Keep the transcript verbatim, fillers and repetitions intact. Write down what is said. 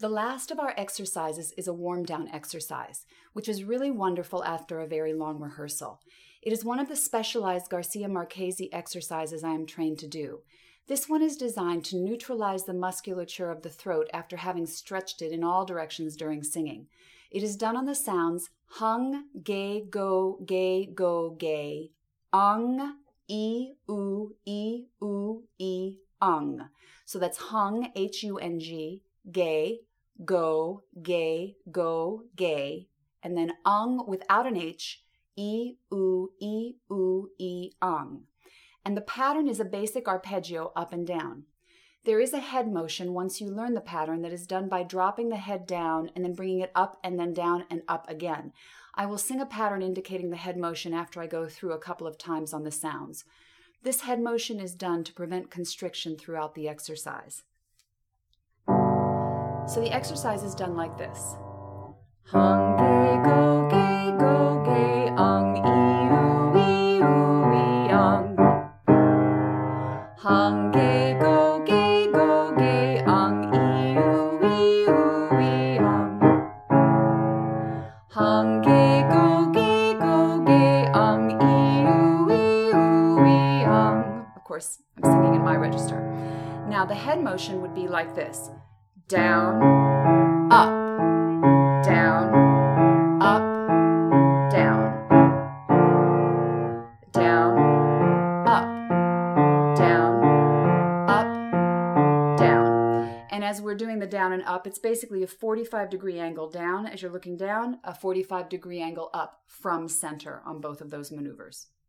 The last of our exercises is a warm-down exercise, which is really wonderful after a very long rehearsal. It is one of the specialized Garcia Marchese exercises I am trained to do. This one is designed to neutralize the musculature of the throat after having stretched it in all directions during singing. It is done on the sounds hung, ge, go, ge, go, ge, ung, e, u, e, u, e, ung. So that's hung, H U N G, ge, go, ge, go, ge, and then ung without an H, e, u, e, u, e, ung. And the pattern is a basic arpeggio up and down. There is a head motion once you learn the pattern that is done by dropping the head down and then bringing it up and then down and up again. I will sing a pattern indicating the head motion after I go through a couple of times on the sounds. This head motion is done to prevent constriction throughout the exercise. So the exercise is done like this. Hung, ge, go, ge, go, ge, ung, e, u, e, u, e, ung. Hung, ge, go, ge, go, ge, ung, e, u, e, u, e, ung. Hung, ge, go, ge, go, ge, ung, e, u, e, u, e, ung. Of course, I'm singing in my register. Now the head motion would be like this. Down, up, down, up, down, down, up, down, up, down. And as we're doing the down and up, it's basically a forty-five degree angle down as you're looking down, a forty-five degree angle up from center on both of those maneuvers.